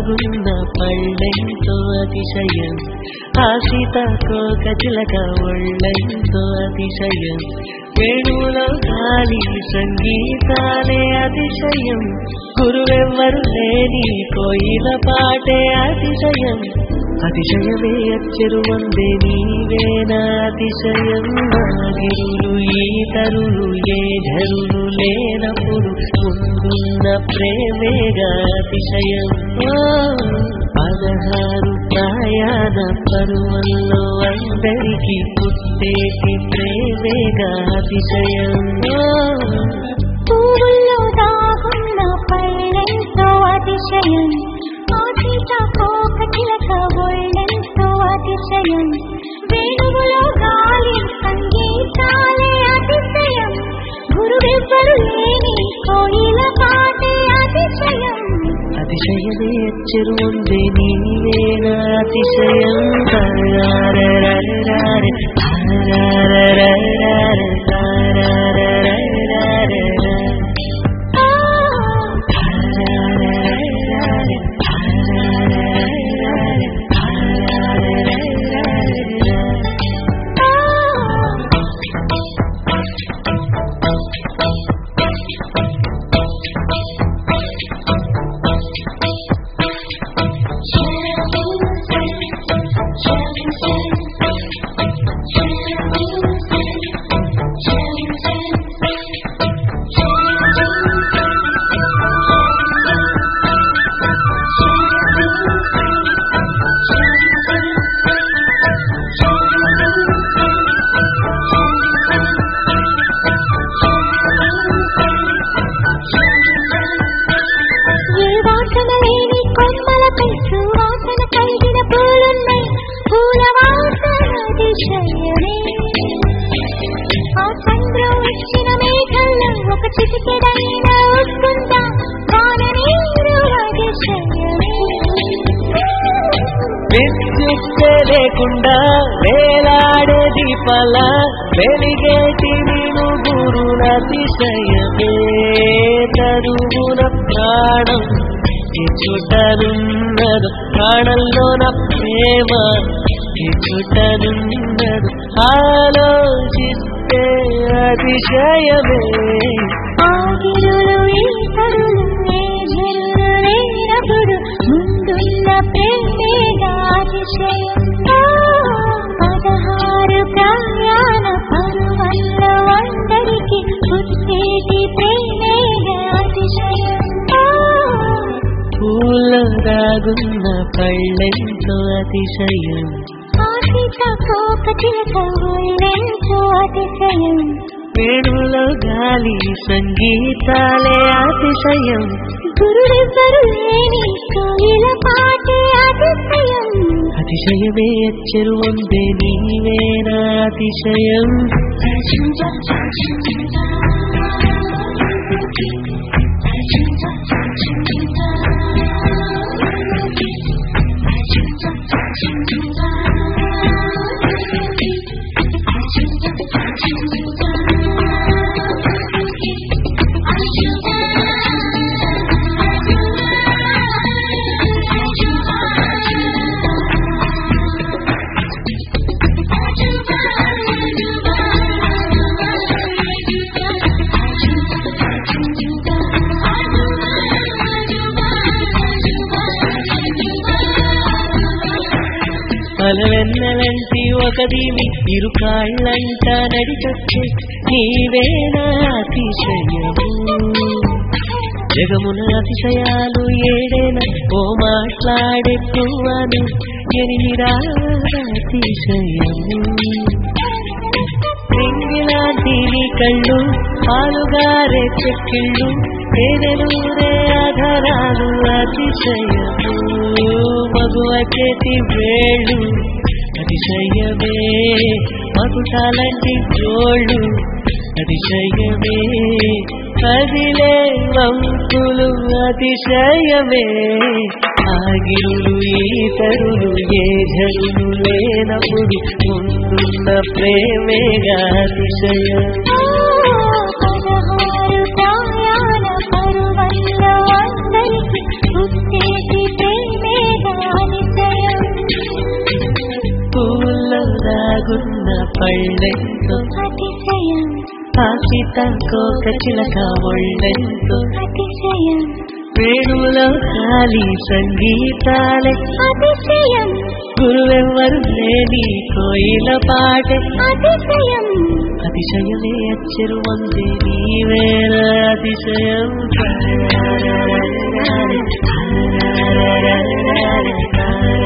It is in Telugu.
దాగున్న పళ్ళెంతో అతిశయం ఆశితకోక చిలక ఒళ్ళెంతో అతిశయం వేణువులో గాలి సంగీతాలే అతిశయం గురువెవ్వరు లేని కోయిల పాటే అతిశయం అతిశయమే అచ్చెరువందే నీవేనా అతిశయం నాగిరులు ఈతరులు ఏ ధరులు లేనప్పుడు ముందున్న ప్రేమేగా అతిశయం 16 ప్రయాణ పరువల్లో అందరికీ పుట్టేటి ప్రేమేగా అతిశయం పూల్లో దాగున్న పళ్ళెంతో అతిశయం ఆశితకోక చిలక ఒళ్ళెంతో అతిశయం వేణువులో గాలి సంగీతాలే అతిశయం గురువెవ్వరు లేని కోయిల పాటే అతిశయం అతిశయమే అచ్చెరువందే నీవేనా అతిశయం తారారరారరారే విద్యుత్తే లేకుండా వేలాడే దీపాల వెలిగేటి నిలుగురుల అతిశయమే తరువున ప్రాణం ఇచ్చుటనున్నదు ప్రాణంలోన ప్రేమ ఇచ్చుటనున్నదు ఆలోచిస్తే అతిశయమే ఆగిరులు ఈతరులు ఏ జరులు లేనప్పుడు ముందున్న ప్రేమేగా అతిశయం 16 ప్రయాణ పరువల్లో అందరికీ పుట్టేటి ప్రేమేగా అతిశయం పూల్లో దాగున్న పళ్ళెంతో అతిశయం ఆశితకోక చిలక ఒళ్ళెంతో అతిశయం వేణువులో గాలి సంగీతాలే అతిశయం గురువెవ్వరు లేని కోయిల పాటే అతిశయం అతిశయమే అచ్చెరువందే నీవేనా అతిశయం పలవెన్నెలంటి ఒకదివి ఇరుకాళ్ళంట నడిచొచ్చే నీవేనా అతిశయము జగమున అతిశయాలు ఏడేనా ఓ మాట్లాడే పువ్వను 8 అతిశయము రింగిలాంటివి కళ్ళు పాలుగారే చెక్కిళ్ళు పేదలూరే ఆధారాలు అతిశయము మగువ చేతి వేళ్ళు అతిశయమే మగుటాలంటి జోళ్ళు అతిశయమే కదిలే వంకులు అతిశయమే ఆగిరులు ఈతరులు ఏ ఝరులు లేనప్పుడు ముందున్న ప్రేమేగా అతిశయం 16 ప్రయాణ పరువల్లో అందరికీ పుట్టేటి ప్రేమే ఒళ్ళెంతో అతిశయం కాకితంకోక చిలక ఒళ్ళెంతో అతిశయం వేణువులో ఖాళీ సంగీతాలే అతిశయం గురువెవ్వరు లేని కోయిల పాటే అతిశయం అతిశయమే అచ్చరు వందే నీవేర అతిశయం